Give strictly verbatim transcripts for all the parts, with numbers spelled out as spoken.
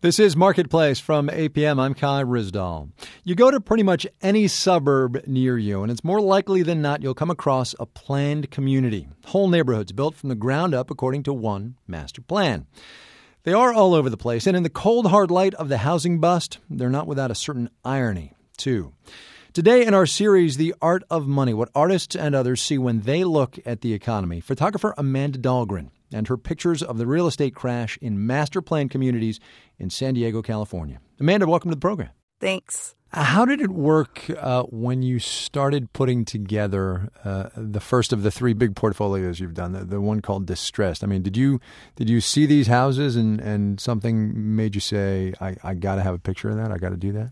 This is Marketplace from A P M. I'm Kai Ryssdal. You go to pretty much any suburb near you, and it's more likely than not you'll come across a planned community. Whole neighborhoods built from the ground up according to one master plan. They are all over the place, and in the cold, hard light of the housing bust, they're not without a certain irony, too. Today in our series, The Art of Money, what artists and others see when they look at the economy, photographer Amanda Dahlgren and her pictures of the real estate crash in master plan communities in San Diego, California. Amanda, welcome to the program. Thanks. How did it work uh, when you started putting together uh, the first of the three big portfolios you've done, the, the one called Distressed? I mean, did you did you see these houses and, and something made you say, I, I got to have a picture of that, I got to do that?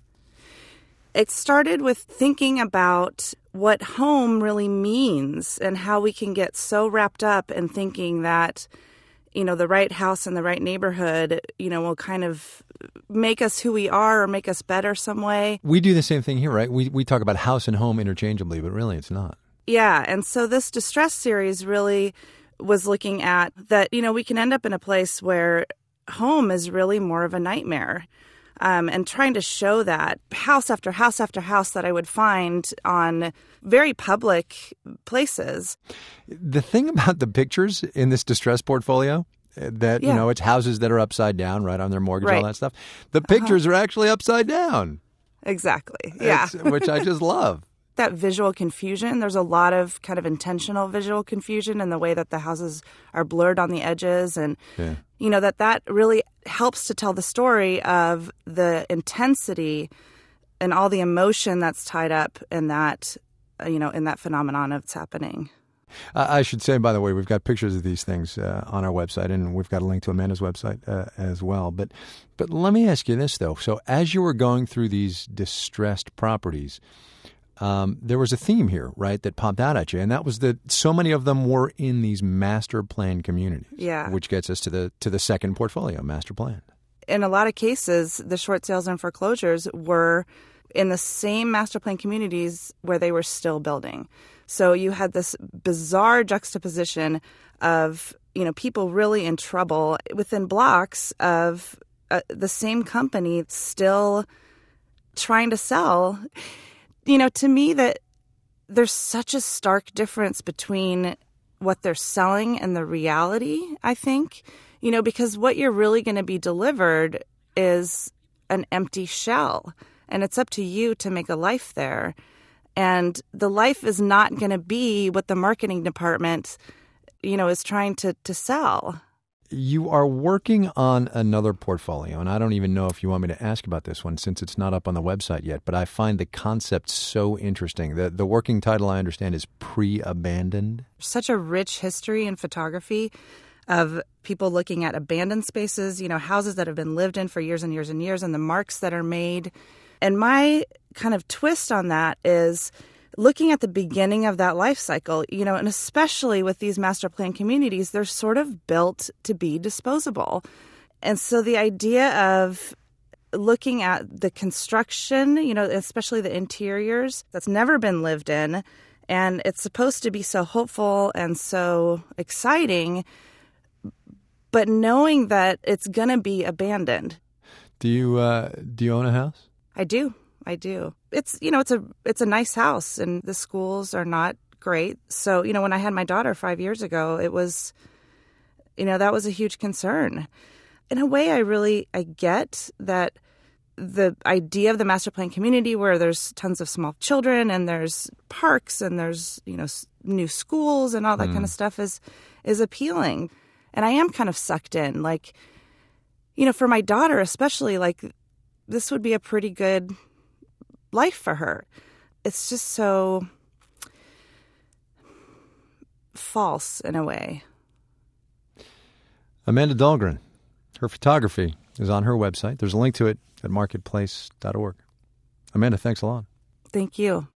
It started with thinking about what home really means and how we can get so wrapped up in thinking that, you know, the right house in the right neighborhood, you know, will kind of make us who we are or make us better some way. We do the same thing here, right? We we talk about house and home interchangeably, but really it's not. Yeah. And so this Distress series really was looking at that, you know, we can end up in a place where home is really more of a nightmare. Um, and trying to show that house after house after house that I would find on very public places. The thing about the pictures in this distress portfolio, that, yeah. you know, it's houses that are upside down, right, on their mortgage, right. all that stuff. The pictures uh-huh. are actually upside down. Exactly, yeah. It's, which I just love. That visual confusion, there's a lot of kind of intentional visual confusion in the way that the houses are blurred on the edges. And, yeah. you know, that that really helps to tell the story of the intensity and all the emotion that's tied up in that, you know, in that phenomenon that's happening. I should say, by the way, we've got pictures of these things uh, on our website, and we've got a link to Amanda's website uh, as well. But, but let me ask you this, though. So as you were going through these distressed properties, Um, there was a theme here, right, that popped out at you, and that was that so many of them were in these master plan communities. Yeah. Which gets us to the to the second portfolio, master plan. In a lot of cases, the short sales and foreclosures were in the same master plan communities where they were still building. So you had this bizarre juxtaposition of, you know, people really in trouble within blocks of uh, the same company still trying to sell. You know, to me, that there's such a stark difference between what they're selling and the reality, I think, you know, because what you're really going to be delivered is an empty shell, and it's up to you to make a life there. And the life is not going to be what the marketing department, you know, is trying to, to sell. You are working on another portfolio, and I don't even know if you want me to ask about this one since it's not up on the website yet, but I find the concept so interesting. The, the working title, I understand, is Pre-Abandoned. Such a rich history in photography of people looking at abandoned spaces, you know, houses that have been lived in for years and years and years, and the marks that are made. And my kind of twist on that is looking at the beginning of that life cycle, you know, and especially with these master plan communities, they're sort of built to be disposable. And so the idea of looking at the construction, you know, especially the interiors, that's never been lived in, and it's supposed to be so hopeful and so exciting, but knowing that it's going to be abandoned. Do you uh, do you own a house? I do. I do. It's, you know, it's a it's a nice house, and the schools are not great. So, you know, when I had my daughter five years ago, it was, you know, that was a huge concern. In a way, I really, I get that the idea of the master plan community where there's tons of small children and there's parks and there's, you know, new schools and all that mm. kind of stuff is is appealing. And I am kind of sucked in. Like, you know, for my daughter especially, like, this would be a pretty good life for her. It's just so false in a way. Amanda Dahlgren, her photography is on her website. There's a link to it at marketplace dot org. Amanda, thanks a lot. Thank you.